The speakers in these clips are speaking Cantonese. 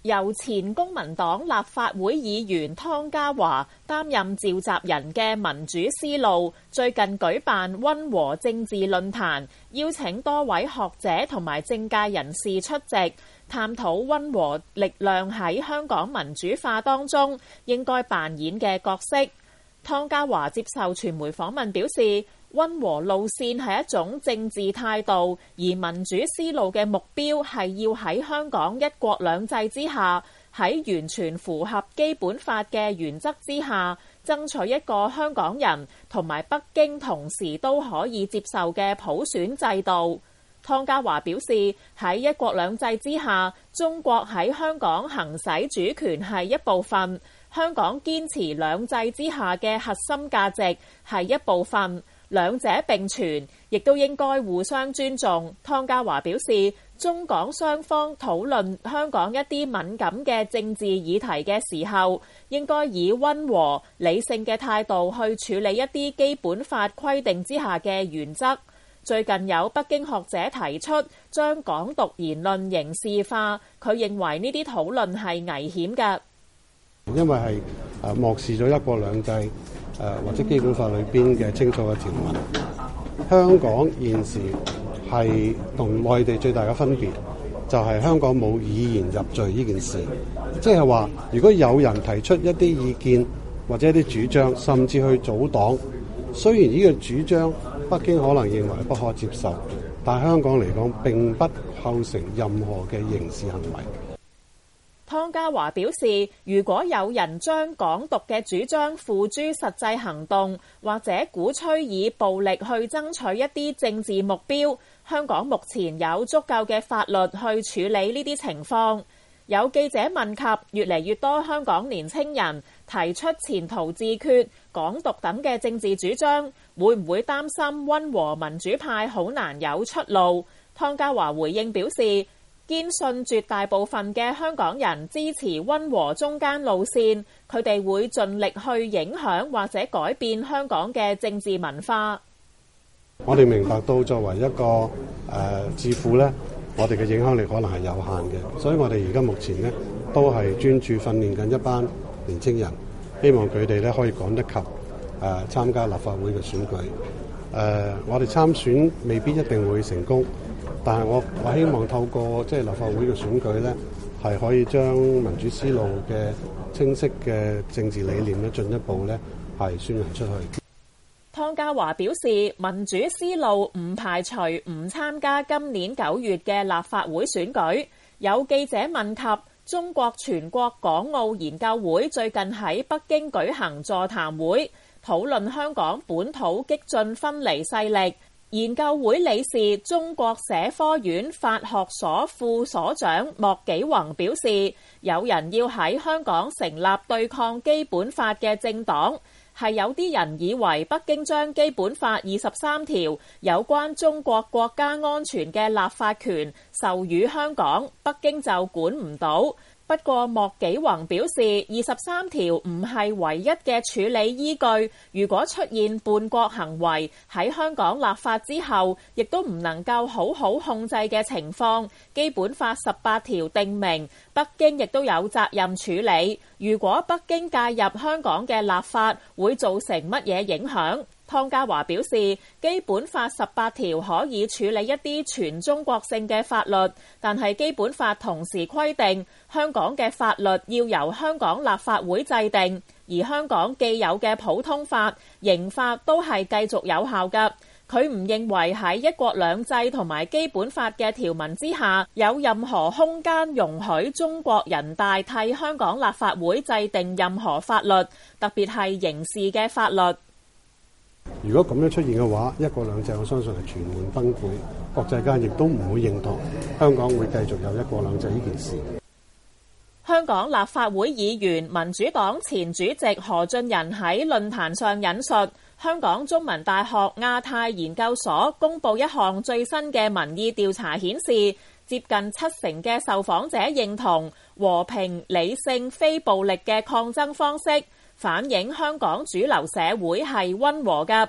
由前公民黨立法會議員湯家驊擔任召集人嘅民主思路最近舉辦溫和政治論壇，邀請多位學者同埋政界人士出席，探討溫和力量喺香港民主化當中應該扮演嘅角色。湯家驊接受傳媒訪問表示，溫和路線係一種政治態度，而民主思路嘅目標係要喺香港一國兩制之下，喺完全符合基本法嘅原則之下，爭取一個香港人同埋北京同時都可以接受嘅普選制度。湯家驊表示，喺一國兩制之下，中國喺香港行使主權係一部分，香港堅持兩制之下嘅核心價值係一部分，兩者並存，亦都應該互相尊重。湯家驊表示，中港雙方討論香港一啲敏感嘅政治議題嘅時候，應該以溫和理性嘅態度去處理一啲基本法規定之下嘅原則。最近有北京學者提出將港獨言論刑事化，佢認為呢啲討論係危險嘅， 因為係漠視咗一國兩制或者基本法裏邊嘅清楚嘅條文。香港現時係同內地最大嘅分別就係香港冇以言入罪呢件事，即係話如果有人提出一啲意見或者一啲主張，甚至去組黨，雖然呢個主張北京可能認為不可接受，但香港嚟講並不構成任何嘅刑事行為。 湯家驊表示，如果有人將港獨嘅主張付諸實際行動，或者鼓吹以暴力去爭取一啲政治目標，香港目前有足夠嘅法律去處理呢啲情況。有記者問及越嚟越多香港年青人提出前途自決、港獨等嘅政治主張，會唔會擔心溫和民主派好難有出路？湯家驊回應表示，堅信絕大部分嘅香港人支持溫和中間路線，佢哋會盡力去影響或者改變香港嘅政治文化。 我哋明白到作為一個智庫呢，我哋嘅影響力可能係有限嘅，所以我哋而家目前呢都係專注訓練緊一班年青人，希望佢哋呢可以趕得及參加立法會嘅選舉。我哋參選未必一定會成功，但係我希望透過立法會嘅選舉呢，係可以將民主思路嘅清晰嘅政治理念呢進一步呢係宣揚出去。 湯家驊表示，民主思路唔排除唔參加今年9月嘅立法會選舉。有記者問及中國全國港澳研究會最近喺北京舉行座談會，討論香港本土激進分離勢力。研究會理事中國社科院法學所副所長莫紀宏表示，有人要喺香港成立對抗基本法嘅政黨，係有啲人以為北京將基本法23條有關中國國家安全嘅立法權授予香港，北京就管唔到。不過莫紀宏表示，23條唔係唯一嘅處理依據，如果出現叛國行為，喺香港立法之後亦都唔能夠好好控制嘅情況，基本法18條定明北京亦都有責任處理。如果北京介入香港嘅立法，會造成乜嘢影響？湯家驊表示，基本法18條可以處理一啲全中國性嘅法律，但係基本法同時規定香港嘅法律要由香港立法會制定，而香港既有嘅普通法、刑法都係繼續有效㗎。佢唔認為喺一國兩制同埋基本法嘅條文之下，有任何空間容許中國人大替香港立法會制定任何法律，特別係刑事嘅法律。 如果咁樣出現嘅話，一國兩制我相信係全面崩潰，國際間亦都唔會認同香港會繼續有一國兩制呢件事。 香港立法會議員民主黨前主席何俊仁喺論壇上引述香港中文大學亞太研究所公佈一項最新嘅民意調查顯示，接近70%嘅受訪者認同和平、理性、非暴力嘅抗爭方式，反映香港主流社會係溫和嘅。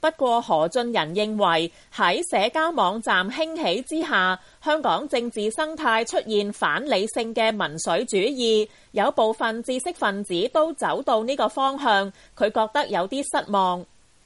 不過何俊仁認為喺社交網站興起之下，香港政治生態出現反理性嘅民粹主義，有部分知識分子都走到呢個方向，佢覺得有啲失望。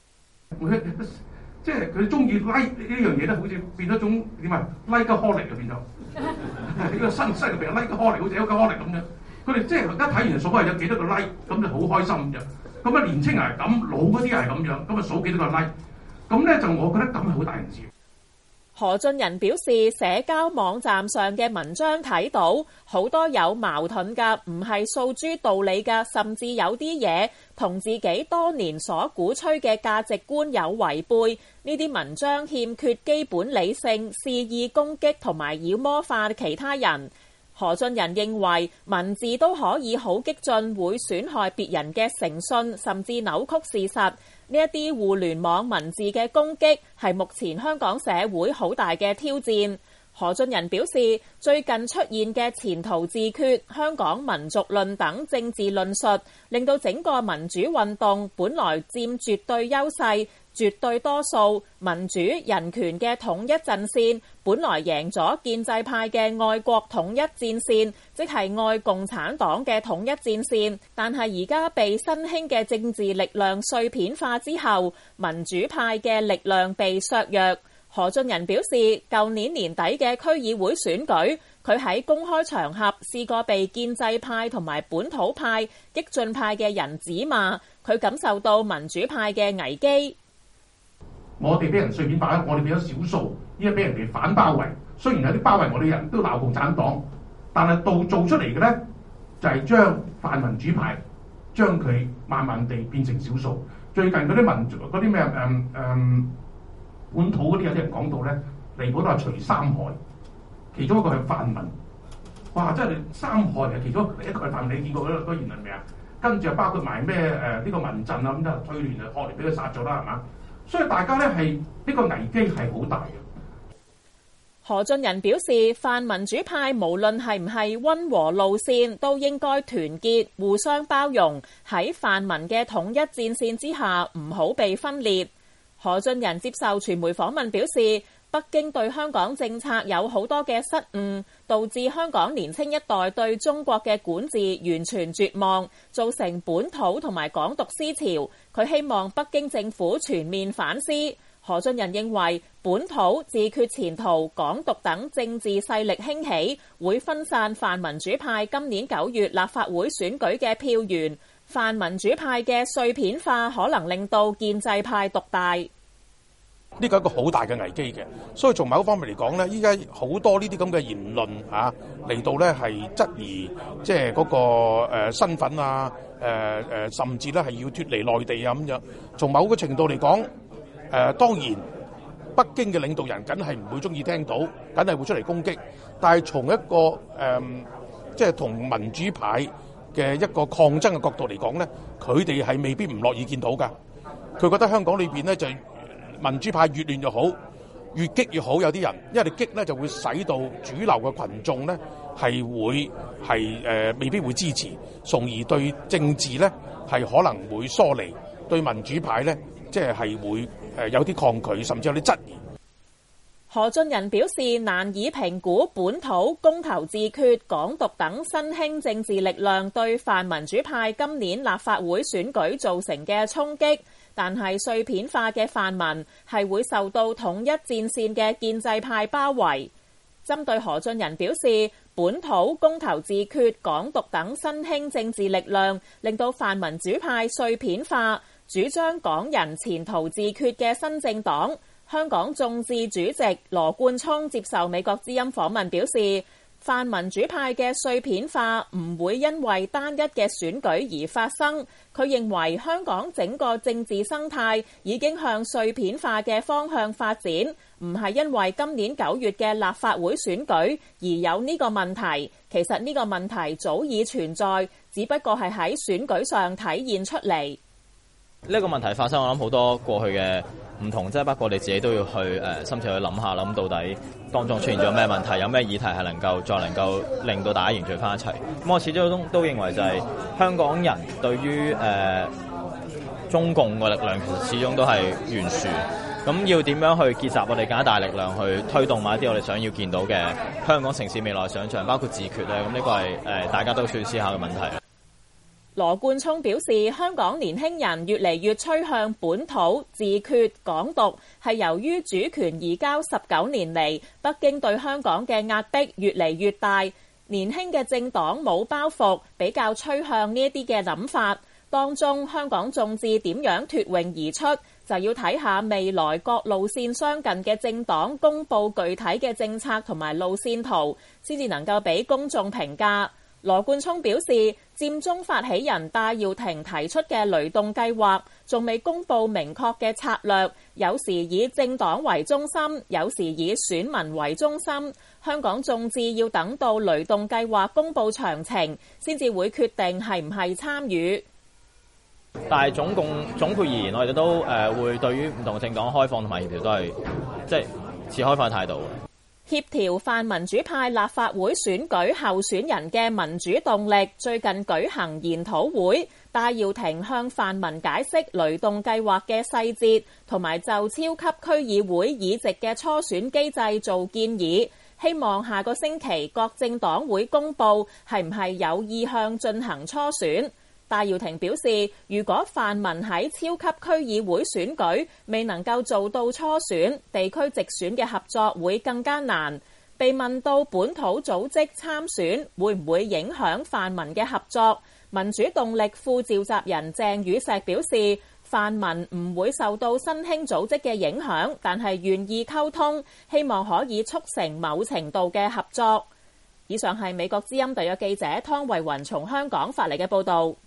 即係佢中意 like 呢樣嘢咧，好似變咗種點啊 likeaholic 就變咗呢個新嘅病 likeaholic，好似 alcoholic 咁樣。佢哋即係一睇完數係有幾多個 like， 咁就好開心嘅。咁啊年青人係咁，老嗰啲係咁樣，咁啊數幾多個 like， 咁咧就我覺得咁係好大件事。 何俊仁表示，社交網站上嘅文章睇到好多有矛盾㗎，唔係訴諸道理㗎，甚至有啲嘢同自己多年所鼓吹嘅價值觀有違背。呢啲文章欠缺基本理性，肆意攻擊同埋妖魔化其他人。何俊仁認為文字都可以好激進，會損害別人嘅誠信，甚至扭曲事實。呢一啲互聯網文字嘅攻擊係目前香港社會好大嘅挑戰。何俊仁表示，最近出現嘅前途自決、香港民族論等政治論述，令到整個民主運動本來佔絕對優勢、絕對多數，民主人權嘅統一陣線本來贏咗建制派嘅愛國統一戰線，即係愛共產黨嘅統一戰線，但係而家被新興嘅政治力量碎片化之後，民主派嘅力量被削弱。何俊仁表示，舊年年底嘅區議會選舉，佢喺公開場合試過被建制派同埋本土派、激進派嘅人指罵，佢感受到民主派嘅危機。 我哋俾人碎片化，我哋變咗少數，依家俾人哋反包圍。雖然有啲包圍我哋人都鬧共產黨，但係做出嚟嘅咧，就係將泛民主派將佢慢慢地變成少數。最近嗰啲咩本土嗰啲有啲人講到咧，離譜都係除三害，其中一個係泛民。哇！真係三害係其中一個係泛民，你見過嗰個言論未啊？跟住又包括埋咩呢個民陣啊咁就退聯就學嚟俾佢殺咗啦，係嘛？所以大家咧係呢個危機係好大嘅。 何俊仁表示，泛民主派無論係唔係溫和路線，都應該團結、互相包容，喺泛民嘅統一戰線之下，唔好被分裂。何俊仁接受傳媒訪問表示，北京對香港政策有好多嘅失誤，導致香港年輕一代對中國嘅管治完全絕望，造成本土同埋港獨思潮。佢希望北京政府全面反思。何俊仁認為，本土自決前途、港獨等政治勢力興起，會分散泛民主派今年9月立法會選舉嘅票源。泛民主派嘅碎片化可能令到建制派獨大。 呢個係一個好大嘅危機嘅，所以從某一方面嚟講咧，依家好多呢啲咁嘅言論嚟到咧係質疑即係嗰個身份啊，甚至咧係要脫離內地啊咁樣。從某個程度嚟講，當然北京嘅領導人梗係唔會中意聽到，梗係會出嚟攻擊。但係從一個即係同民主派嘅一個抗爭嘅角度嚟講咧，佢哋係未必唔樂意見到㗎。佢覺得香港裏邊咧就民主派越亂越好，越激越好。有啲人因為你激咧就會使到主流嘅群眾咧係未必會支持，從而對政治咧係可能會疏離，對民主派咧即係會有啲抗拒，甚至有啲質疑。 何俊仁表示，難以評估本土、公投自決、港獨等新興政治力量對泛民主派今年立法會選舉造成嘅衝擊，但係碎片化嘅泛民係會受到統一戰線嘅建制派包圍。針對何俊仁表示，本土、公投自決、港獨等新興政治力量令到泛民主派碎片化，主張港人前途自決嘅新政黨香港眾志主席羅冠聰接受美國之音訪問表示，泛民主派嘅碎片化唔會因為單一嘅選舉而發生。佢認為香港整個政治生態已經向碎片化嘅方向發展，唔係因為今年9月嘅立法會選舉而有呢個問題。其實呢個問題早已存在，只不過係喺選舉上體現出嚟。 呢個問題發生，我諗好多過去嘅唔同，即係包括我哋自己都要去深切去諗下，諗到底當中出現咗咩問題，有咩議題係能夠令到大家凝聚翻一齊。咁我始終都認為就係香港人對於中共嘅力量其實始終都係懸殊。咁要點樣去結集我哋更加大力量去推動某一啲我哋想要見到嘅香港城市未來想像，包括自決咧？咁呢個係大家都需要思考嘅問題。 羅冠聰表示，香港年輕人越嚟越趨向本土自決港獨，係由於主權移交19年嚟，北京對香港嘅壓迫越嚟越大，年輕嘅政黨冇包袱，比較趨向呢一啲嘅諗法。當中香港眾志點樣脫穎而出，就要睇下未來各路線相近嘅政黨公布具體嘅政策同埋路線圖，先至能夠俾公眾評價。羅冠聰表示，佔中發起人戴耀廷提出嘅雷動計劃仲未公布明確嘅策略，有時以政黨為中心，有時以選民為中心。香港眾志要等到雷動計劃公布詳情，先至會決定係唔係參與。 但係總括而言，我哋都會對於唔同政黨開放同埋協調都係即係持開放嘅態度。 協調泛民主派立法會選舉候選人嘅民主動力最近舉行研討會，戴耀廷向泛民解釋雷動計劃嘅細節，同埋就超級區議會議席嘅初選機制做建議，希望下個星期各政黨會公佈係唔係有意向進行初選。戴耀廷表示，如果泛民喺超級區議會選舉未能夠做到初選，地區直選嘅合作會更加難。被問到本土組織參選會唔會影響泛民嘅合作，民主動力副召集人鄭宇碩表示，泛民唔會受到新興組織嘅影響，但係願意溝通，希望可以促成某程度嘅合作。以上係美國之音特約記者湯慧雲從香港發嚟嘅報導。